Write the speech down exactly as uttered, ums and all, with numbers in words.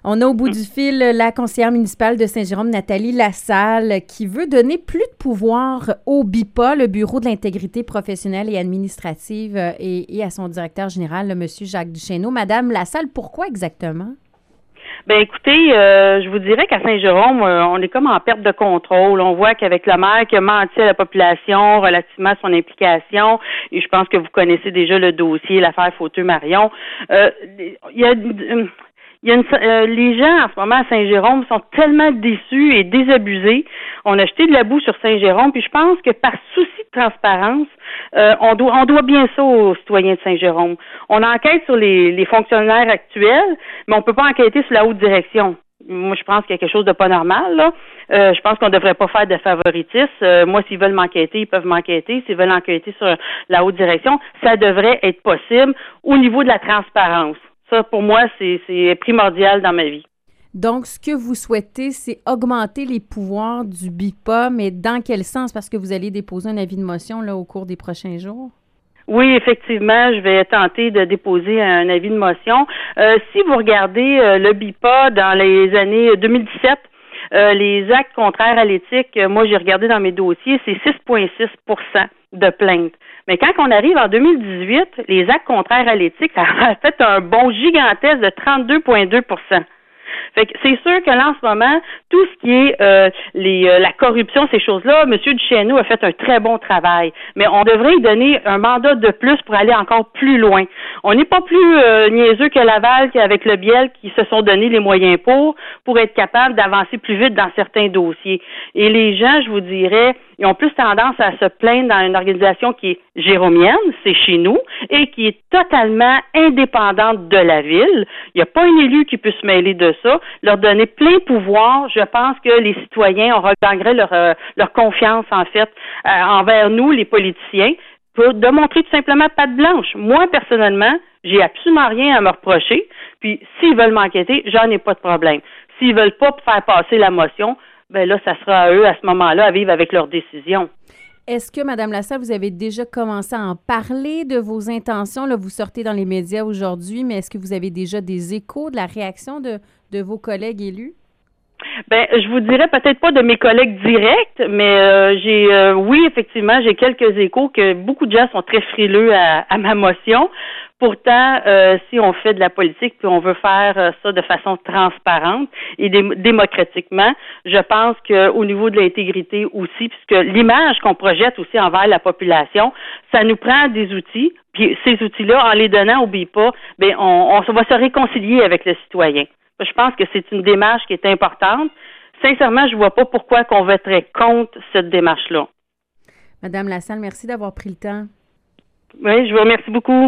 On a au bout du fil la conseillère municipale de Saint-Jérôme, Nathalie Lassalle, qui veut donner plus de pouvoir au B I P A, le Bureau de l'intégrité professionnelle et administrative, et, et à son directeur général, le M. Jacques Duchesneau. Madame Lassalle, pourquoi exactement? Ben écoutez, euh, je vous dirais qu'à Saint-Jérôme, euh, on est comme en perte de contrôle. On voit qu'avec le maire qui a menti à la population relativement à son implication, et je pense que vous connaissez déjà le dossier, l'affaire Fauteux-Marion, euh, il y a... Euh, Il y a une, euh, les gens en ce moment à Saint-Jérôme sont tellement déçus et désabusés. On a jeté de la boue sur Saint-Jérôme, puis je pense que par souci de transparence, euh, on doit on doit bien ça aux citoyens de Saint-Jérôme. On enquête sur les, les fonctionnaires actuels, mais on peut pas enquêter sur la haute direction. Moi, je pense qu'il y a quelque chose de pas normal, là. Euh, je pense qu'on devrait pas faire de favoritisme. Euh, moi, s'ils veulent m'enquêter, ils peuvent m'enquêter. S'ils veulent enquêter sur la haute direction, ça devrait être possible au niveau de la transparence. Ça, pour moi, c'est, c'est primordial dans ma vie. Donc, ce que vous souhaitez, c'est augmenter les pouvoirs du B I P A, mais dans quel sens? Parce que vous allez déposer un avis de motion là, au cours des prochains jours. Oui, effectivement, je vais tenter de déposer un avis de motion. Euh, si vous regardez euh, le B I P A dans les années deux mille dix-sept, euh, les actes contraires à l'éthique, euh, moi, j'ai regardé dans mes dossiers, c'est six virgule six pour cent de plaintes. Mais quand on arrive en deux mille dix-huit, les actes contraires à l'éthique, ça a fait un bond gigantesque de trente-deux virgule deux pour cent. Fait que c'est sûr que là, en ce moment, tout ce qui est euh, les euh, la corruption, ces choses-là, M. Duchesneau a fait un très bon travail. Mais on devrait lui donner un mandat de plus pour aller encore plus loin. On n'est pas plus euh, niaiseux que Laval qu'avec le Biel qui se sont donné les moyens pour, pour être capable d'avancer plus vite dans certains dossiers. Et les gens, je vous dirais, ils ont plus tendance à se plaindre dans une organisation qui est jéromienne, c'est chez nous, et qui est totalement indépendante de la ville. Il n'y a pas un élu qui peut se mêler de ça. Leur donner plein pouvoir, je pense que les citoyens regagneraient leur, euh, leur confiance, en fait, euh, envers nous, les politiciens, pour démontrer tout simplement patte blanche. Moi, personnellement, j'ai absolument rien à me reprocher. Puis, s'ils veulent m'enquêter, j'en ai pas de problème. S'ils veulent pas faire passer la motion, ben là, ça sera à eux, à ce moment-là, à vivre avec leurs décisions. Est-ce que, Mme Lassalle, vous avez déjà commencé à en parler de vos intentions? Là, vous sortez dans les médias aujourd'hui, mais est-ce que vous avez déjà des échos de la réaction de, de vos collègues élus? Ben, je vous dirais peut-être pas de mes collègues directs, mais euh, j'ai, euh, oui, effectivement, j'ai quelques échos que beaucoup de gens sont très frileux à, à ma motion. Pourtant, euh, si on fait de la politique puis on veut faire euh, ça de façon transparente et dé- démocratiquement, je pense qu'au niveau de l'intégrité aussi, puisque l'image qu'on projette aussi envers la population, ça nous prend des outils. Puis ces outils-là, en les donnant au B I P A, ben on, on va se réconcilier avec le citoyen. Je pense que c'est une démarche qui est importante. Sincèrement, je vois pas pourquoi qu'on voterait contre cette démarche-là. Madame Lassalle, merci d'avoir pris le temps. Oui, je vous remercie beaucoup.